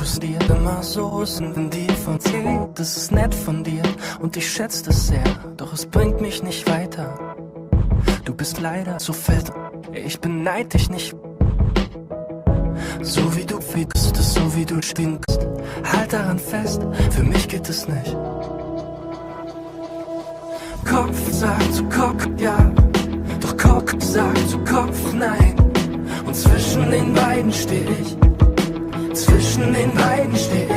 tust dir immer so, ist in dir von dir. Das ist nett von dir und ich schätze das sehr, doch es bringt mich nicht weiter. Du bist leider so fett, ich beneid dich nicht. So wie du fickst, so wie du stinkst, halt daran fest, für mich geht es nicht. Kopf sagt zu Kopf ja, doch Kopf sagt zu Kopf nein. Und zwischen den beiden steh ich, zwischen den beiden steh ich.